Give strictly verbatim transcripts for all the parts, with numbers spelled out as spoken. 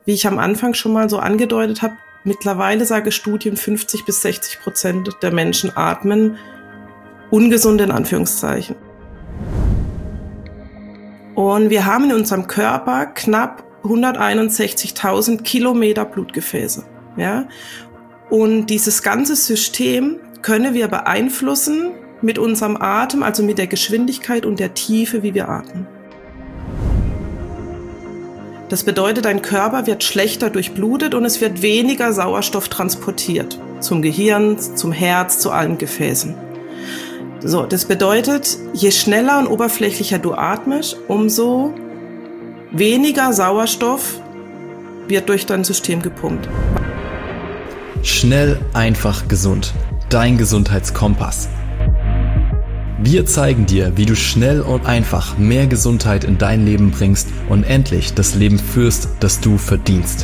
wie ich am Anfang schon mal so angedeutet habe, mittlerweile sage Studien, fünfzig bis sechzig Prozent der Menschen atmen ungesund in Anführungszeichen. Und wir haben in unserem Körper knapp hunderteinundsechzigtausend Kilometer Blutgefäße. Ja? Und dieses ganze System können wir beeinflussen mit unserem Atem, also mit der Geschwindigkeit und der Tiefe, wie wir atmen. Das bedeutet, dein Körper wird schlechter durchblutet und es wird weniger Sauerstoff transportiert zum Gehirn, zum Herz, zu allen Gefäßen. So, das bedeutet, je schneller und oberflächlicher du atmest, umso weniger Sauerstoff wird durch dein System gepumpt. Schnell, einfach, gesund. Dein Gesundheitskompass. Wir zeigen dir, wie du schnell und einfach mehr Gesundheit in dein Leben bringst und endlich das Leben führst, das du verdienst.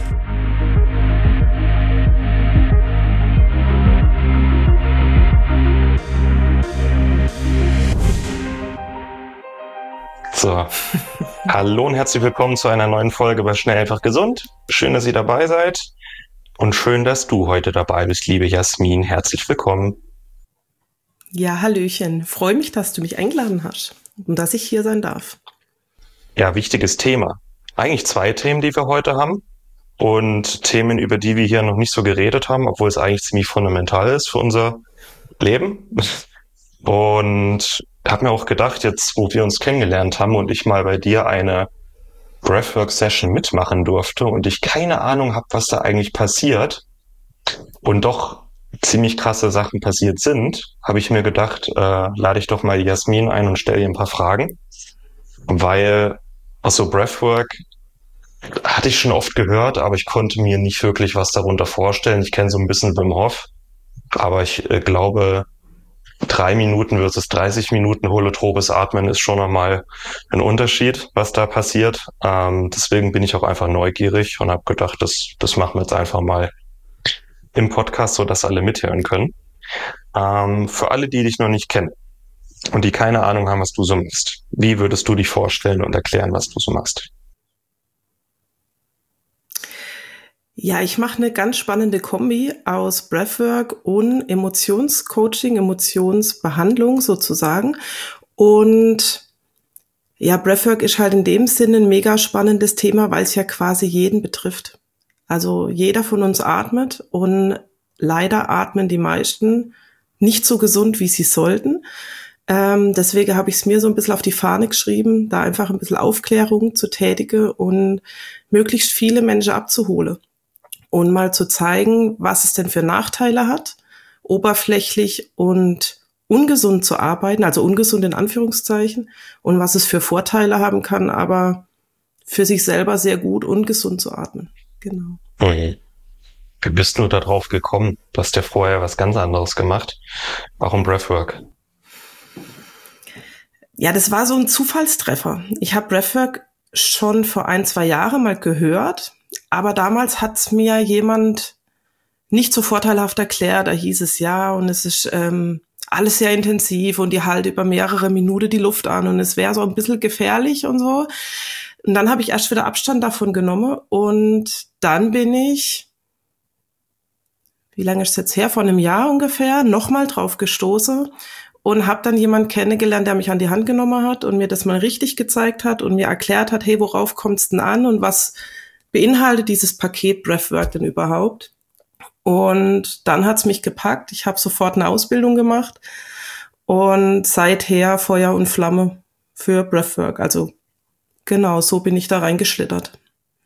So, hallo und herzlich willkommen zu einer neuen Folge bei Schnell, einfach, gesund. Schön, dass ihr dabei seid und schön, dass du heute dabei bist, liebe Jasmin. Herzlich willkommen. Ja, hallöchen. Freue mich, dass du mich eingeladen hast und dass ich hier sein darf. Ja, wichtiges Thema. Eigentlich zwei Themen, die wir heute haben und Themen, über die wir hier noch nicht so geredet haben, obwohl es eigentlich ziemlich fundamental ist für unser Leben. Und habe mir auch gedacht, jetzt, wo wir uns kennengelernt haben und ich mal bei dir eine Breathwork-Session mitmachen durfte und ich keine Ahnung habe, was da eigentlich passiert und doch ziemlich krasse Sachen passiert sind, habe ich mir gedacht, äh, lade ich doch mal die Jasmin ein und stelle ihr ein paar Fragen, weil also Breathwork hatte ich schon oft gehört, aber ich konnte mir nicht wirklich was darunter vorstellen. Ich kenne so ein bisschen Wim Hof, aber ich äh, glaube, drei Minuten versus dreißig Minuten holotropes Atmen ist schon nochmal ein Unterschied, was da passiert. Ähm, deswegen bin ich auch einfach neugierig und habe gedacht, das, das machen wir jetzt einfach mal im Podcast, so dass alle mithören können. Ähm, für alle, die dich noch nicht kennen und die keine Ahnung haben, was du so machst, wie würdest du dich vorstellen und erklären, was du so machst? Ja, ich mache eine ganz spannende Kombi aus Breathwork und Emotionscoaching, Emotionsbehandlung sozusagen. Und ja, Breathwork ist halt in dem Sinne ein mega spannendes Thema, weil es ja quasi jeden betrifft. Also jeder von uns atmet und leider atmen die meisten nicht so gesund, wie sie sollten. Ähm, deswegen habe ich es mir so ein bisschen auf die Fahne geschrieben, da einfach ein bisschen Aufklärung zu tätigen und möglichst viele Menschen abzuholen. Und mal zu zeigen, was es denn für Nachteile hat, oberflächlich und ungesund zu arbeiten, also ungesund in Anführungszeichen, und was es für Vorteile haben kann, aber für sich selber sehr gut und gesund zu atmen. Genau. Okay. Wie bist du da drauf gekommen? Du hast ja vorher was ganz anderes gemacht. Warum Breathwork? Ja, das war so ein Zufallstreffer. Ich habe Breathwork schon vor ein, zwei Jahren mal gehört, aber damals hat's mir jemand nicht so vorteilhaft erklärt. Da hieß es ja, und es ist ähm, alles sehr intensiv und die halt über mehrere Minuten die Luft an und es wäre so ein bisschen gefährlich und so. Und dann habe ich erst wieder Abstand davon genommen und dann bin ich, wie lange ist es jetzt her, vor einem Jahr ungefähr, nochmal drauf gestoßen und habe dann jemanden kennengelernt, der mich an die Hand genommen hat und mir das mal richtig gezeigt hat und mir erklärt hat, hey, worauf kommt's denn an und was beinhaltet dieses Paket Breathwork denn überhaupt? Und dann hat's mich gepackt. Ich habe sofort eine Ausbildung gemacht und seither Feuer und Flamme für Breathwork. Also genau, so bin ich da reingeschlittert.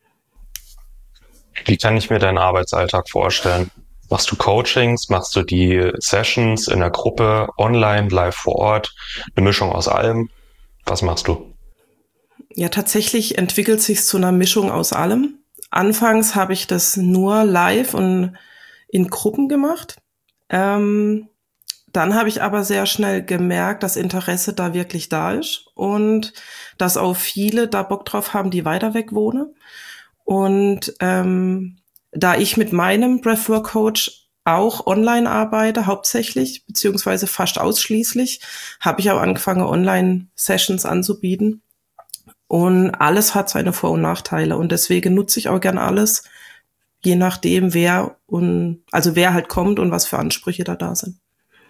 Wie kann ich mir deinen Arbeitsalltag vorstellen? Machst du Coachings? Machst du die Sessions in der Gruppe, online, live vor Ort? Eine Mischung aus allem? Was machst du? Ja, tatsächlich entwickelt sich zu einer Mischung aus allem. Anfangs habe ich das nur live und in Gruppen gemacht. Ähm, dann habe ich aber sehr schnell gemerkt, dass Interesse da wirklich da ist und dass auch viele da Bock drauf haben, die weiter weg wohnen. Und ähm, da ich mit meinem Breathwork-Coach auch online arbeite, hauptsächlich, beziehungsweise fast ausschließlich, habe ich auch angefangen, Online-Sessions anzubieten. Und alles hat seine Vor- und Nachteile. Und deswegen nutze ich auch gern alles, je nachdem, wer und also wer halt kommt und was für Ansprüche da da sind.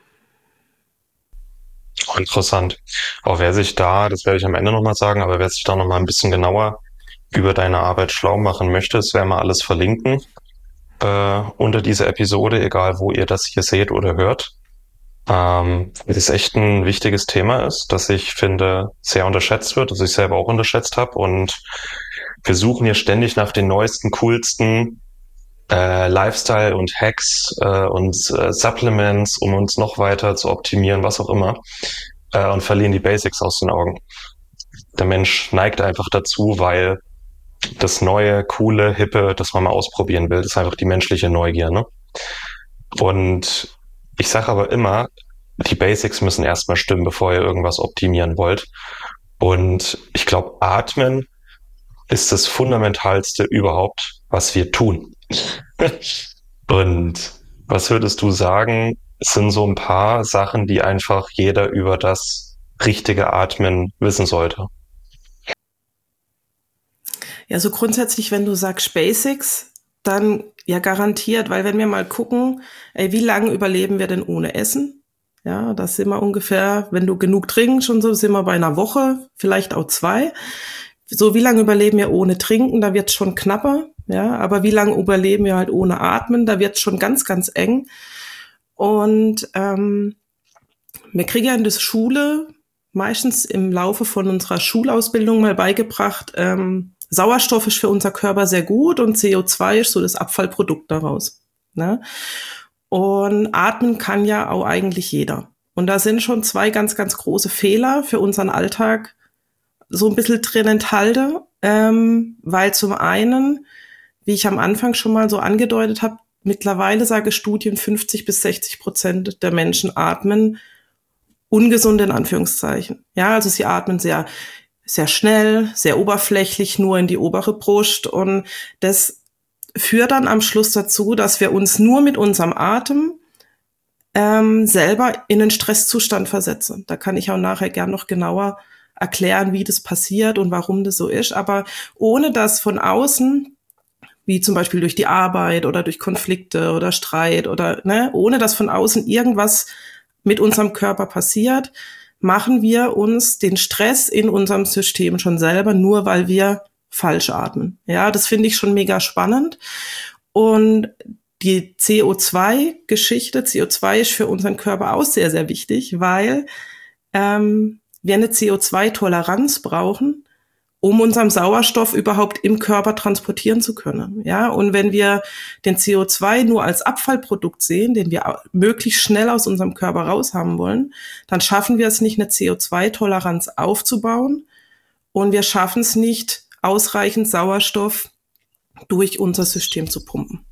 Interessant. Auch wer sich da, das werde ich am Ende nochmal sagen, aber wer sich da nochmal ein bisschen genauer über deine Arbeit schlau machen möchte, das werden wir alles verlinken äh, unter dieser Episode, egal wo ihr das hier seht oder hört. Ähm, weil es echt ein wichtiges Thema ist, das ich finde sehr unterschätzt wird, das ich selber auch unterschätzt habe. Und wir suchen hier ständig nach den neuesten, coolsten äh, Lifestyle und Hacks äh, und äh, Supplements, um uns noch weiter zu optimieren, was auch immer, äh, und verlieren die Basics aus den Augen. Der Mensch neigt einfach dazu, weil das neue, coole, hippe, das man mal ausprobieren will, das ist einfach die menschliche Neugier, ne? Und ich sage aber immer, die Basics müssen erstmal stimmen, bevor ihr irgendwas optimieren wollt. Und ich glaube, Atmen ist das Fundamentalste überhaupt, was wir tun. Und was würdest du sagen, sind so ein paar Sachen, die einfach jeder über das richtige Atmen wissen sollte? Ja, so grundsätzlich, wenn du sagst Basics, dann ja garantiert, weil wenn wir mal gucken, ey, wie lange überleben wir denn ohne Essen? Ja, das sind wir ungefähr, wenn du genug trinkst und so, sind wir bei einer Woche, vielleicht auch zwei. So, wie lange überleben wir ohne Trinken? Da wird's schon knapper, ja. Aber wie lange überleben wir halt ohne Atmen? Da wird's schon ganz, ganz eng. Und ähm, wir kriegen ja in der Schule meistens im Laufe von unserer Schulausbildung mal beigebracht, ähm, Sauerstoff ist für unser Körper sehr gut und C O zwei ist so das Abfallprodukt daraus. Ne? Und atmen kann ja auch eigentlich jeder. Und da sind schon zwei ganz, ganz große Fehler für unseren Alltag so ein bisschen drin enthalten, ähm, weil zum einen, wie ich am Anfang schon mal so angedeutet habe, mittlerweile sage Studien, fünfzig bis sechzig Prozent der Menschen atmen ungesund in Anführungszeichen. Ja, also sie atmen sehr sehr schnell, sehr oberflächlich, nur in die obere Brust. Und das führt dann am Schluss dazu, dass wir uns nur mit unserem Atem ähm, selber in einen Stresszustand versetzen. Da kann ich auch nachher gern noch genauer erklären, wie das passiert und warum das so ist. Aber ohne dass von außen, wie zum Beispiel durch die Arbeit oder durch Konflikte oder Streit oder ne, ohne dass von außen irgendwas mit unserem Körper passiert, machen wir uns den Stress in unserem System schon selber, nur weil wir falsch atmen. Ja, das finde ich schon mega spannend. Und die C O zwei Geschichte, C O zwei ist für unseren Körper auch sehr, sehr wichtig, weil ähm, wir eine C O zwei Toleranz brauchen, um unseren Sauerstoff überhaupt im Körper transportieren zu können. Ja, und wenn wir den C O zwei nur als Abfallprodukt sehen, den wir möglichst schnell aus unserem Körper raushaben wollen, dann schaffen wir es nicht, eine C O zwei Toleranz aufzubauen und wir schaffen es nicht, ausreichend Sauerstoff durch unser System zu pumpen.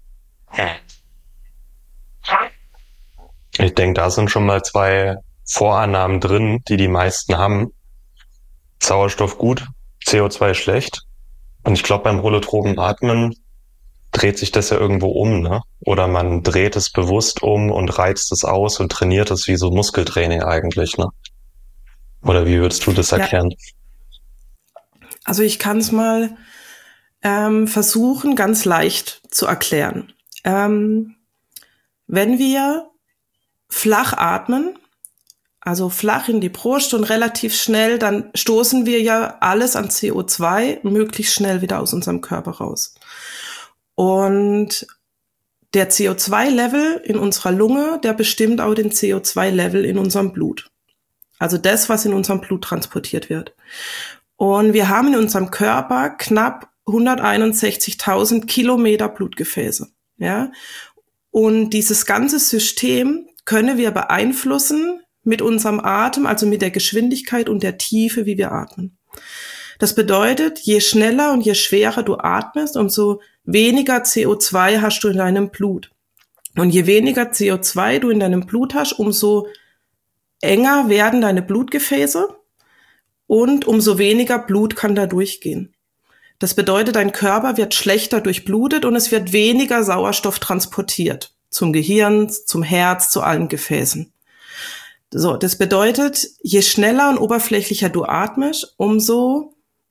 Ich denke, da sind schon mal zwei Vorannahmen drin, die die meisten haben. Sauerstoff gut, C O zwei schlecht. Und ich glaube, beim holotropen Atmen dreht sich das ja irgendwo um, ne? Oder man dreht es bewusst um und reizt es aus und trainiert es wie so Muskeltraining eigentlich, ne? Oder wie würdest du das erklären? Ja. Also ich kann es mal ähm, versuchen, ganz leicht zu erklären. Ähm, wenn wir flach atmen, also flach in die Brust und relativ schnell, dann stoßen wir ja alles an C O zwei möglichst schnell wieder aus unserem Körper raus. Und der C O zwei Level in unserer Lunge, der bestimmt auch den C O zwei Level in unserem Blut. Also das, was in unserem Blut transportiert wird. Und wir haben in unserem Körper knapp hunderteinundsechzigtausend Kilometer Blutgefäße. Ja? Und dieses ganze System können wir beeinflussen mit unserem Atem, also mit der Geschwindigkeit und der Tiefe, wie wir atmen. Das bedeutet, je schneller und je schwerer du atmest, umso weniger C O zwei hast du in deinem Blut. Und je weniger C O zwei du in deinem Blut hast, umso enger werden deine Blutgefäße und umso weniger Blut kann da durchgehen. Das bedeutet, dein Körper wird schlechter durchblutet und es wird weniger Sauerstoff transportiert zum Gehirn, zum Herz, zu allen Gefäßen. So, das bedeutet, je schneller und oberflächlicher du atmest, umso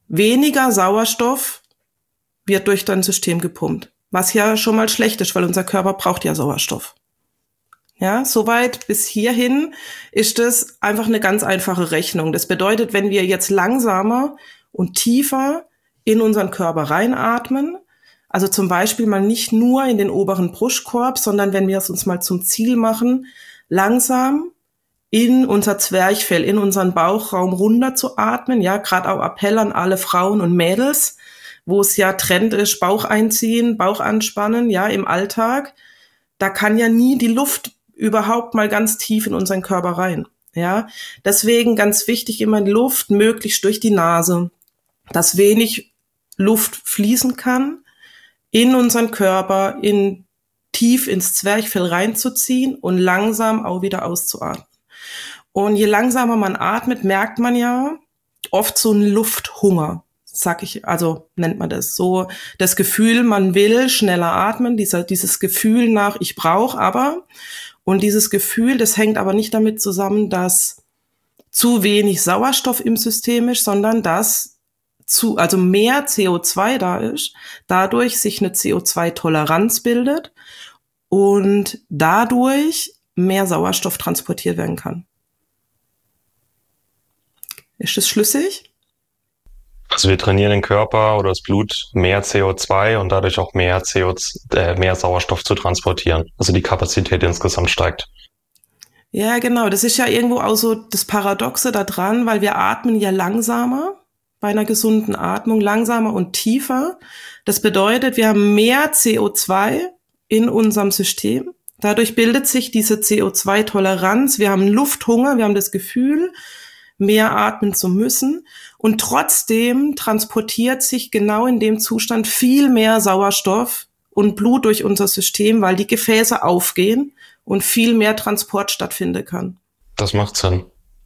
weniger Sauerstoff wird durch dein System gepumpt. Was ja schon mal schlecht ist, weil unser Körper braucht ja Sauerstoff. Ja, soweit bis hierhin ist es einfach eine ganz einfache Rechnung. Das bedeutet, wenn wir jetzt langsamer und tiefer in unseren Körper reinatmen, also zum Beispiel mal nicht nur in den oberen Brustkorb, sondern wenn wir es uns mal zum Ziel machen, langsam in unser Zwerchfell, in unseren Bauchraum runter zu atmen. Ja, gerade auch Appell an alle Frauen und Mädels, wo es ja Trend ist, Bauch einziehen, Bauch anspannen, ja, im Alltag. Da kann ja nie die Luft überhaupt mal ganz tief in unseren Körper rein. Ja, deswegen ganz wichtig immer die Luft möglichst durch die Nase, dass wenig Luft fließen kann, in unseren Körper, in tief ins Zwerchfell reinzuziehen und langsam auch wieder auszuatmen. Und je langsamer man atmet, merkt man ja oft so einen Lufthunger, sag ich, also nennt man das so, das Gefühl, man will schneller atmen, dieser, dieses Gefühl nach, ich brauche aber, und dieses Gefühl, das hängt aber nicht damit zusammen, dass zu wenig Sauerstoff im System ist, sondern dass zu, also mehr C O zwei da ist, dadurch sich eine C O zwei Toleranz bildet und dadurch mehr Sauerstoff transportiert werden kann. Ist das schlüssig? Also wir trainieren den Körper oder das Blut, mehr C O zwei und dadurch auch mehr C O zwei, äh, mehr Sauerstoff zu transportieren. Also die Kapazität insgesamt steigt. Ja, genau. Das ist ja irgendwo auch so das Paradoxe da dran, weil wir atmen ja langsamer, bei einer gesunden Atmung langsamer und tiefer. Das bedeutet, wir haben mehr C O zwei in unserem System. Dadurch bildet sich diese C O zwei Toleranz. Wir haben Lufthunger, wir haben das Gefühl, mehr atmen zu müssen. Und trotzdem transportiert sich genau in dem Zustand viel mehr Sauerstoff und Blut durch unser System, weil die Gefäße aufgehen und viel mehr Transport stattfinden kann. Das macht Sinn.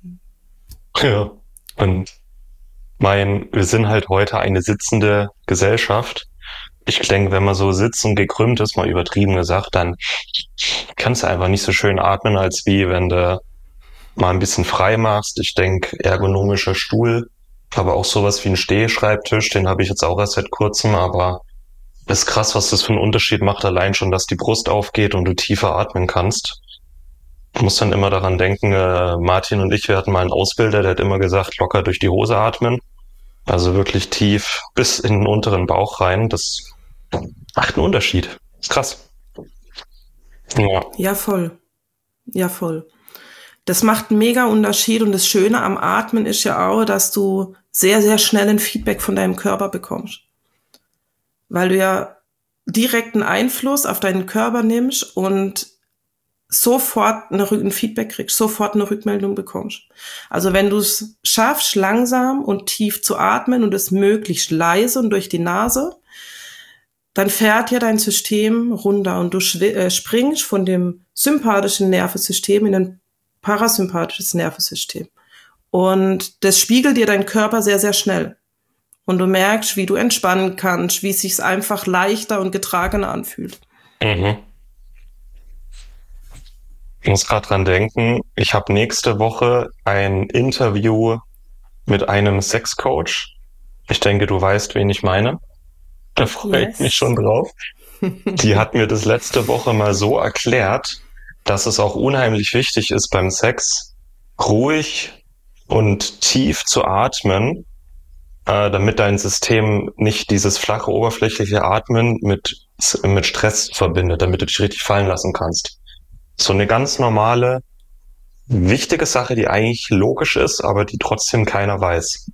Ja. Und mein, wir sind halt heute eine sitzende Gesellschaft. Ich denke, wenn man so sitzt und gekrümmt ist, mal übertrieben gesagt, dann kannst du einfach nicht so schön atmen, als wie wenn du mal ein bisschen frei machst. Ich denke, ergonomischer Stuhl, aber auch sowas wie ein Stehschreibtisch, den habe ich jetzt auch erst seit kurzem, aber ist krass, was das für einen Unterschied macht, allein schon, dass die Brust aufgeht und du tiefer atmen kannst. Ich muss dann immer daran denken, äh, Martin und ich, wir hatten mal einen Ausbilder, der hat immer gesagt, locker durch die Hose atmen. Also wirklich tief bis in den unteren Bauch rein. Das macht einen Unterschied. Ist krass. Ja, ja voll. Ja, voll. Das macht einen mega Unterschied und das Schöne am Atmen ist ja auch, dass du sehr, sehr schnell ein Feedback von deinem Körper bekommst. Weil du ja direkten Einfluss auf deinen Körper nimmst und sofort eine, ein Feedback kriegst, sofort eine Rückmeldung bekommst. Also wenn du es schaffst, langsam und tief zu atmen und es möglichst leise und durch die Nase, dann fährt ja dein System runter und du springst von dem sympathischen Nervensystem in ein parasympathisches Nervensystem. Und das spiegelt dir dein Körper sehr, sehr schnell. Und du merkst, wie du entspannen kannst, wie es sich einfach leichter und getragener anfühlt. Mhm. Ich muss gerade dran denken, ich habe nächste Woche ein Interview mit einem Sexcoach. Ich denke, du weißt, wen ich meine. Da freue yes. ich mich schon drauf. Die hat mir das letzte Woche mal so erklärt, dass es auch unheimlich wichtig ist, beim Sex ruhig und tief zu atmen, äh, damit dein System nicht dieses flache, oberflächliche Atmen mit, mit Stress verbindet, damit du dich richtig fallen lassen kannst. So eine ganz normale, wichtige Sache, die eigentlich logisch ist, aber die trotzdem keiner weiß.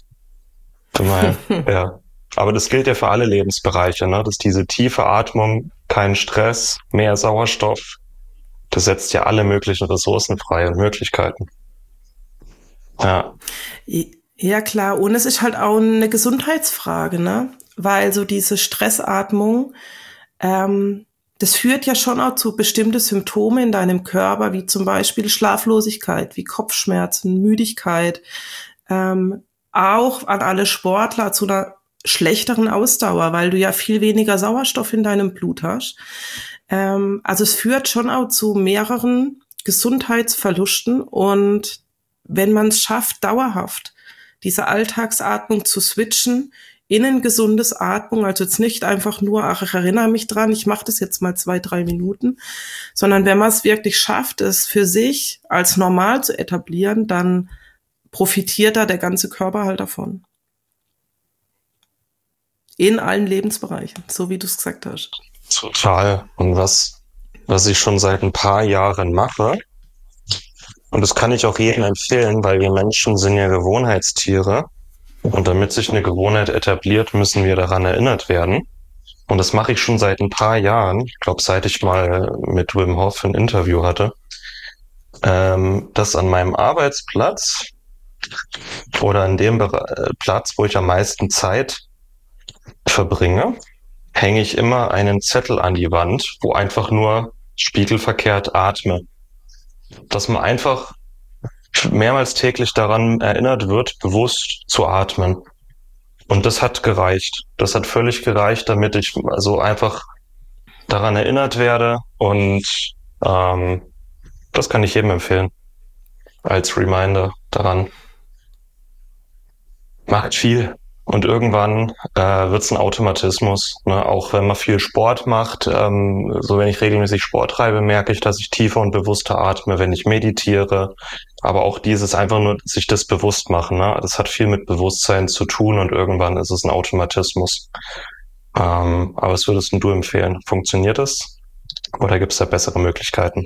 Ja. Aber das gilt ja für alle Lebensbereiche, ne? Dass diese tiefe Atmung, kein Stress, mehr Sauerstoff, das setzt ja alle möglichen Ressourcen frei und Möglichkeiten. Ja. Ja, klar. Und es ist halt auch eine Gesundheitsfrage, ne? Weil so diese Stressatmung, ähm, das führt ja schon auch zu bestimmten Symptomen in deinem Körper, wie zum Beispiel Schlaflosigkeit, wie Kopfschmerzen, Müdigkeit, ähm, auch an alle Sportler zu einer schlechteren Ausdauer, weil du ja viel weniger Sauerstoff in deinem Blut hast. Ähm, also es führt schon auch zu mehreren Gesundheitsverlusten und wenn man es schafft, dauerhaft diese Alltagsatmung zu switchen in ein gesundes Atmung, also jetzt nicht einfach nur, ach, ich erinnere mich dran, ich mache das jetzt mal zwei, drei Minuten, sondern wenn man es wirklich schafft, es für sich als normal zu etablieren, dann profitiert da der ganze Körper halt davon. In allen Lebensbereichen, so wie du es gesagt hast. Total. Und was, was ich schon seit ein paar Jahren mache, und das kann ich auch jedem empfehlen, weil wir Menschen sind ja Gewohnheitstiere. Und damit sich eine Gewohnheit etabliert, müssen wir daran erinnert werden. Und das mache ich schon seit ein paar Jahren. Ich glaube, seit ich mal mit Wim Hof ein Interview hatte, ähm, dass an meinem Arbeitsplatz oder an dem Bere- Platz, wo ich am meisten Zeit verbringe, hänge ich immer einen Zettel an die Wand, wo einfach nur spiegelverkehrt atme. Dass man einfach mehrmals täglich daran erinnert wird, bewusst zu atmen. Und das hat gereicht. Das hat völlig gereicht, damit ich also einfach daran erinnert werde. Und ähm, das kann ich jedem empfehlen. Als Reminder daran. Macht viel. Und irgendwann äh, wird es ein Automatismus. Ne? Auch wenn man viel Sport macht, ähm, so wenn ich regelmäßig Sport treibe, merke ich, dass ich tiefer und bewusster atme, wenn ich meditiere. Aber auch dieses einfach nur sich das bewusst machen. Ne? Das hat viel mit Bewusstsein zu tun und irgendwann ist es ein Automatismus. Ähm, aber was würdest du empfehlen? Funktioniert das? Oder gibt es da bessere Möglichkeiten?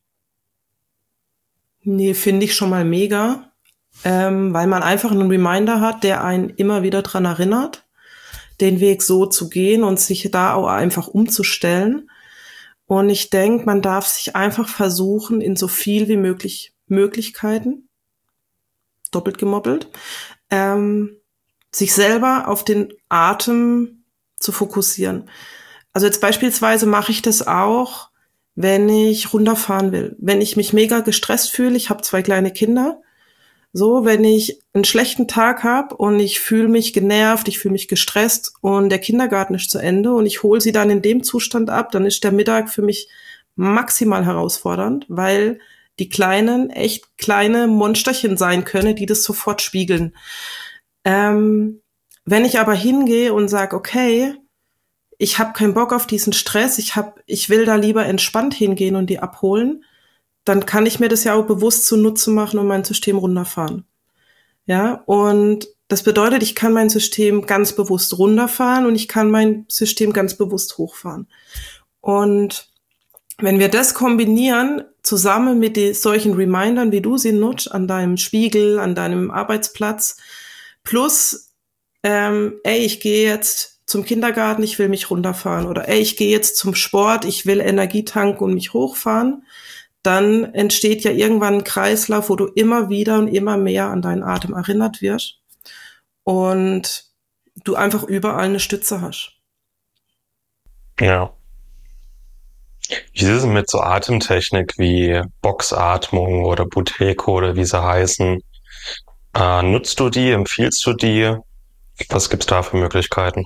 Nee, finde ich schon mal mega. Ähm, weil man einfach einen Reminder hat, der einen immer wieder dran erinnert, den Weg so zu gehen und sich da auch einfach umzustellen. Und ich denke, man darf sich einfach versuchen, in so viel wie möglich Möglichkeiten, doppelt gemoppelt, ähm, sich selber auf den Atem zu fokussieren. Also jetzt beispielsweise mache ich das auch, wenn ich runterfahren will. Wenn ich mich mega gestresst fühle, ich habe zwei kleine Kinder, so, wenn ich einen schlechten Tag habe und ich fühle mich genervt, ich fühle mich gestresst und der Kindergarten ist zu Ende und ich hole sie dann in dem Zustand ab, dann ist der Mittag für mich maximal herausfordernd, weil die Kleinen echt kleine Monsterchen sein können, die das sofort spiegeln. Ähm, wenn ich aber hingehe und sage, okay, ich habe keinen Bock auf diesen Stress, ich hab, ich will da lieber entspannt hingehen und die abholen, dann kann ich mir das ja auch bewusst zunutze machen und mein System runterfahren. Ja, und das bedeutet, ich kann mein System ganz bewusst runterfahren und ich kann mein System ganz bewusst hochfahren. Und wenn wir das kombinieren, zusammen mit die, solchen Remindern, wie du sie nutzt, an deinem Spiegel, an deinem Arbeitsplatz, plus, ähm, ey, ich gehe jetzt zum Kindergarten, ich will mich runterfahren, oder ey, ich gehe jetzt zum Sport, ich will Energie tanken und mich hochfahren, dann entsteht ja irgendwann ein Kreislauf, wo du immer wieder und immer mehr an deinen Atem erinnert wirst und du einfach überall eine Stütze hast. Ja. Wie ist es mit so Atemtechnik wie Boxatmung oder Buteyko oder wie sie heißen? Äh, nutzt du die? Empfiehlst du die? Was gibt's da für Möglichkeiten?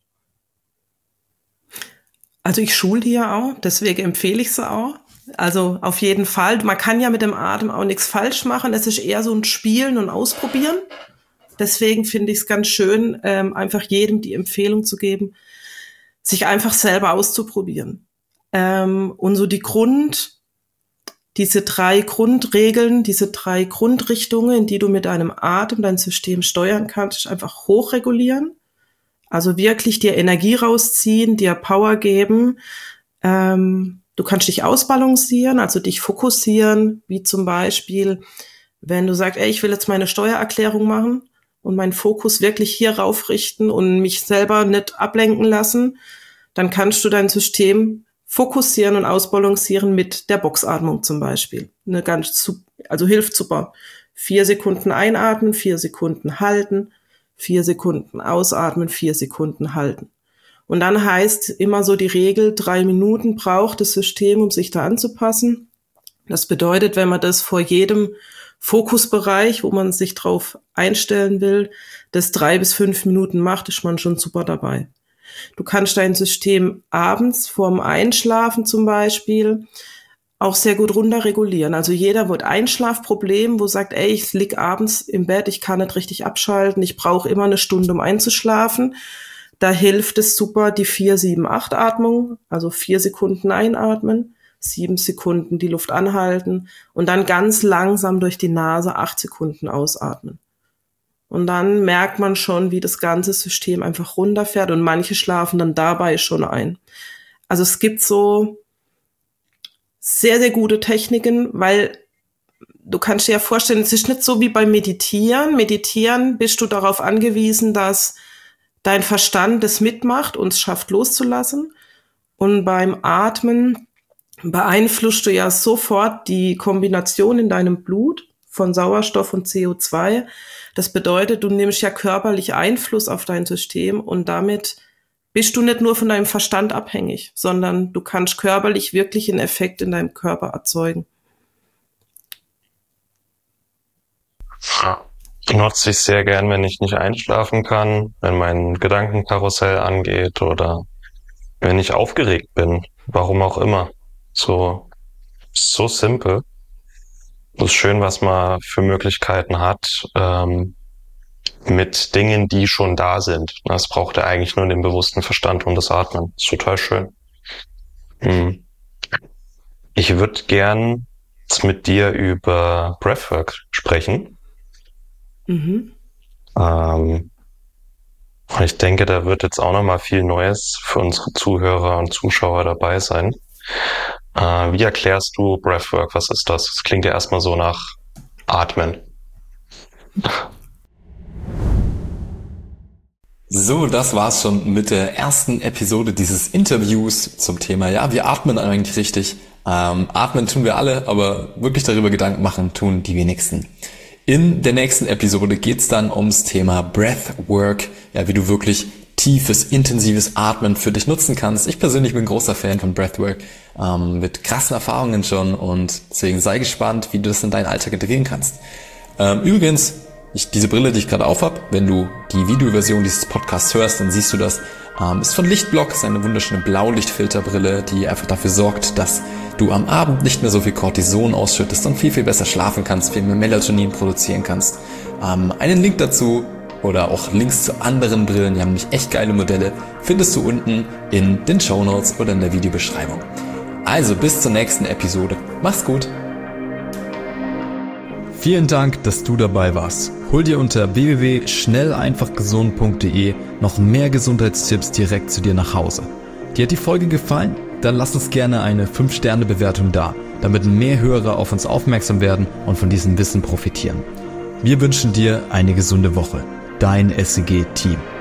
Also ich schule die ja auch, deswegen empfehle ich sie auch. Also auf jeden Fall. Man kann ja mit dem Atem auch nichts falsch machen. Es ist eher so ein Spielen und Ausprobieren. Deswegen finde ich es ganz schön, ähm, einfach jedem die Empfehlung zu geben, sich einfach selber auszuprobieren. Ähm, und so die Grund, diese drei Grundregeln, diese drei Grundrichtungen, in die du mit deinem Atem dein System steuern kannst, einfach hochregulieren. Also wirklich dir Energie rausziehen, dir Power geben. Ähm, du kannst dich ausbalancieren, also dich fokussieren, wie zum Beispiel, wenn du sagst, ey, ich will jetzt meine Steuererklärung machen und meinen Fokus wirklich hier raufrichten und mich selber nicht ablenken lassen, dann kannst du dein System fokussieren und ausbalancieren mit der Boxatmung zum Beispiel. Eine ganz, also hilft super. Vier Sekunden einatmen, vier Sekunden halten, vier Sekunden ausatmen, vier Sekunden halten. Und dann heißt immer so die Regel, drei Minuten braucht das System, um sich da anzupassen. Das bedeutet, wenn man das vor jedem Fokusbereich, wo man sich drauf einstellen will, das drei bis fünf Minuten macht, ist man schon super dabei. Du kannst dein System abends vorm Einschlafen zum Beispiel auch sehr gut runterregulieren. Also jeder wird Einschlafproblem, wo sagt, ey, ich lieg abends im Bett, ich kann nicht richtig abschalten, ich brauche immer eine Stunde, um einzuschlafen. Da hilft es super, die vier sieben acht Atmung, also vier Sekunden einatmen, sieben Sekunden die Luft anhalten und dann ganz langsam durch die Nase acht Sekunden ausatmen. Und dann merkt man schon, wie das ganze System einfach runterfährt und manche schlafen dann dabei schon ein. Also es gibt so sehr, sehr gute Techniken, weil du kannst dir ja vorstellen, es ist nicht so wie beim Meditieren. Meditieren bist du darauf angewiesen, dass dein Verstand das mitmacht und es schafft loszulassen. Und beim Atmen beeinflusst du ja sofort die Kombination in deinem Blut von Sauerstoff und C O zwei. Das bedeutet, du nimmst ja körperlich Einfluss auf dein System und damit bist du nicht nur von deinem Verstand abhängig, sondern du kannst körperlich wirklich einen Effekt in deinem Körper erzeugen. Nutze ich sehr gern, wenn ich nicht einschlafen kann, wenn mein Gedankenkarussell angeht oder wenn ich aufgeregt bin, warum auch immer. So, so simpel. Es ist schön, was man für Möglichkeiten hat, ähm, mit Dingen, die schon da sind. Das braucht er eigentlich nur den bewussten Verstand und das Atmen. Das ist total schön. Hm. Ich würde gern mit dir über Breathwork sprechen. Mhm. Ähm, ich denke, da wird jetzt auch nochmal viel Neues für unsere Zuhörer und Zuschauer dabei sein. Äh, wie erklärst du Breathwork? Was ist das? Das klingt ja erstmal so nach Atmen. So, das war's schon mit der ersten Episode dieses Interviews zum Thema, ja, wir atmen eigentlich richtig. Ähm, atmen tun wir alle, aber wirklich darüber Gedanken machen tun die wenigsten. In der nächsten Episode geht's dann ums Thema Breathwork, ja, wie du wirklich tiefes, intensives Atmen für dich nutzen kannst. Ich persönlich bin großer Fan von Breathwork, ähm, mit krassen Erfahrungen schon und deswegen sei gespannt, wie du das in deinen Alltag integrieren kannst. Ähm, übrigens, ich, diese Brille, die ich gerade aufhab, wenn du die Videoversion dieses Podcasts hörst, dann siehst du das, ähm, ist von Lichtblock, ist eine wunderschöne Blaulichtfilterbrille, die einfach dafür sorgt, dass du am Abend nicht mehr so viel Cortison ausschüttest und viel, viel besser schlafen kannst, viel mehr Melatonin produzieren kannst. Ähm, einen Link dazu oder auch Links zu anderen Brillen, die haben nämlich echt geile Modelle, findest du unten in den Shownotes oder in der Videobeschreibung. Also bis zur nächsten Episode. Mach's gut! Vielen Dank, dass du dabei warst. Hol dir unter w w w punkt schnell einfach gesund punkt d e noch mehr Gesundheitstipps direkt zu dir nach Hause. Dir hat die Folge gefallen? Dann lass uns gerne eine fünf Sterne Bewertung da, damit mehr Hörer auf uns aufmerksam werden und von diesem Wissen profitieren. Wir wünschen dir eine gesunde Woche. Dein S E G-Team.